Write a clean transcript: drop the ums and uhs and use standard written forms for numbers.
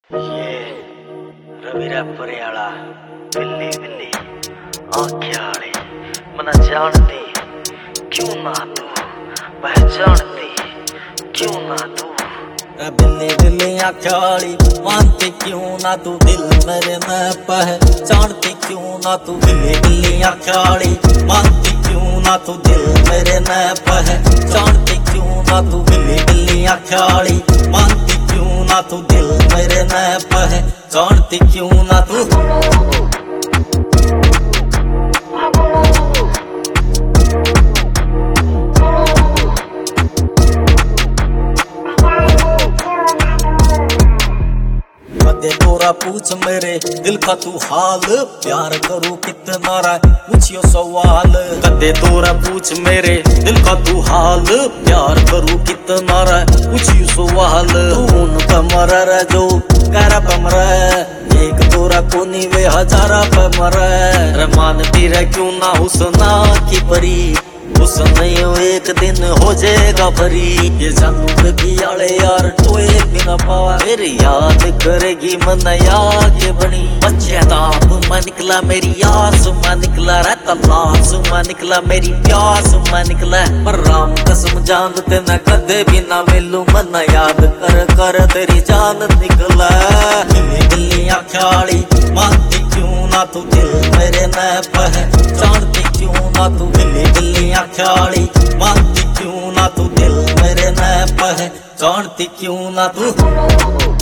ये रवीरा पुरेवाला बिल्ली बिल्ली आँखें वाली मना जानती क्यों ना तू पहचानती क्यों ना तू बिल्ली बिल्ली आँखें वाली मानती क्यों ना तू दिल मेरे में पहचानती क्यों ना तू बिल्ली बिल्ली आँखें वाली मानती क्यों ना तू दिल मेरे में पहचानती क्यों ना तू बिल्ली बिल्ली आँखें वाली मानती क्यों ना तू दिल मेरे में पहचानती क्यों ना तू दे तोरा पूछ मेरे दिल का तू हाल प्यार करूं कितना रा पूछियो सवाल कदे तोरा पूछ मेरे दिल का तू हाल प्यार करूं कितना रा पूछियो सवाल तून कमर रे जो कर पमर एक तोरा कोनी वे हजारा पमर रे मानती रे क्यों ना हुसना की परी हुसन नहीं हो एक दिन हो जाएगा भरी ये जानू की आले यार टोए बिना पावा मेरी याद करेगी मन याद बनी बच्चे ताप में निकला मेरी आस में निकला रहता लाश में निकला मेरी प्यास में निकला पर राम कसम जानते न कदे भी ना मिलूं मन याद कर कर तेरी जान निकला बिल्ली बिल्ली आँखें वाली मानती क्यों ना तू दिल मेरे न पहचानती क्यों ना तू बिल्ली बिल्ली आँखें वाली मानती क्यों ना तू दिल मेरे न पहचानती क्यों ना तू